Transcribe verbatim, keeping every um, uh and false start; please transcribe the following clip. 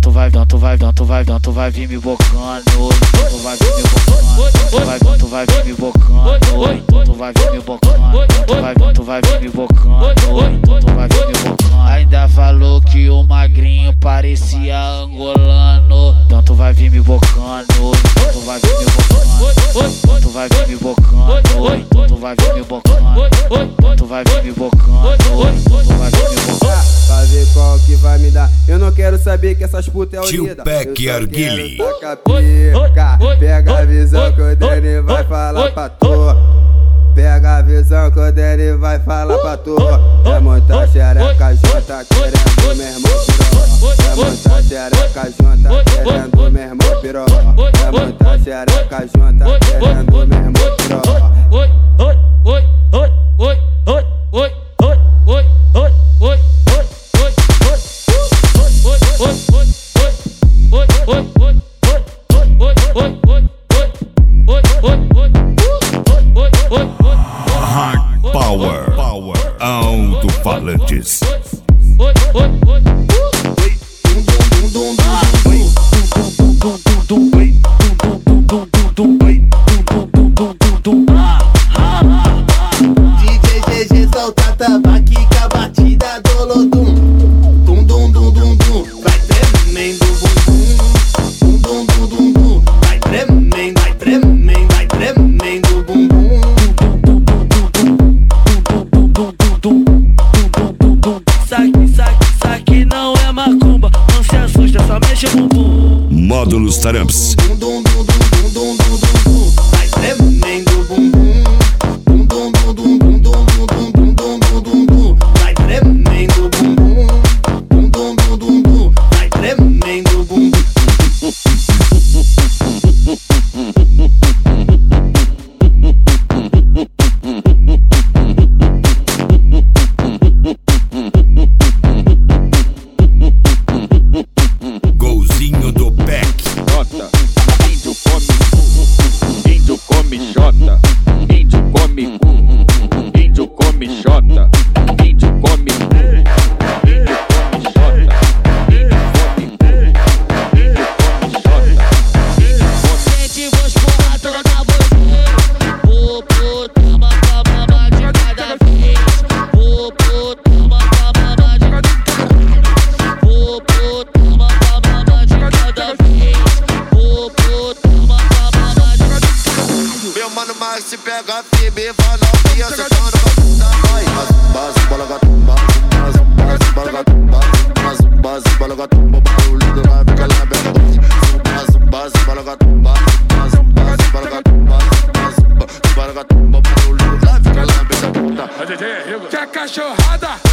tu vai, então tu vai, então tu vai, então tu vai vir me bocando. Tu vai vir me bocando. Tu vai, tu vai vir me bocando. Tu vai vir me bocando. Tu vai, tu vai vir me bocando. Tu vai vir me bocando. Ainda falou que o magrinho parecia angolano. Então tu vai vir me bocando. Tu vai vir me bocando. Tu vai vir me bocando. Tu vai vir me bocando. Tu vai vir me bocando. Tu vai vir me bocando. Pra ver qual que vai me dar. Eu não quero saber que essas putas é unida. Tio Peck Arguile. Taca pica. Pega a visão que o Dani vai falar pra tu. Pega a visão que o Dani vai falar pra tu. É muita xereca junta querendo meu irmão piró. É muita xereca junta querendo meu irmão piró. É muita xereca junta querendo meu irmão piró. Oi, oi, oi, oi, oi, oi, oi, oi, oi, oi, oi. Hard Power, Power, alto-falantes. D J G G solta tabaco com a batida do Lodum. Dum dum dum dum dum, vai tremendo bumbum. Dum dum dum dum dum, vai tremendo, vai tremendo, vai tremendo bumbum. Saque, saque, saque não é macumba, não se assusta, só mexe o bumbum. Módulos Taramps. Dum dum dum dum dum dum dum dum, vai tremendo bumbum. Dum dum dum dum dum dum dum dum dum dum dum dum, vai tremendo bumbum. Dum dum dum dum dum, vai tremendo bumbum. Golzinho do Peck. Jota, índio come, índio come jota, índio come cu, índio come jota, índio come cu, índio come jota, índio come cu, índio come jota, índio come. Gente, vou espular toda você. Vou pôr toma pra mamar de cada vez. Vou pôr toma pra mamar de cada vez. Vou pôr toma pra mamar de cada vez. Vou pôr toma pra mamar de cada vez. Meu mano Max se pega firme, vai novinha sentando pra bunda. Vai, zumba, zumba, lagatumba, zumba, zumba, lagatumba, zumba, zumba, lagatumba, barulho do lá fica lá bem. Zumba, zumba, zumba, lagatumba, zumba, zumba, lagatumba, zumba, zumba, lagatumba, barulho do lá fica lá bem. Quer cachorrada?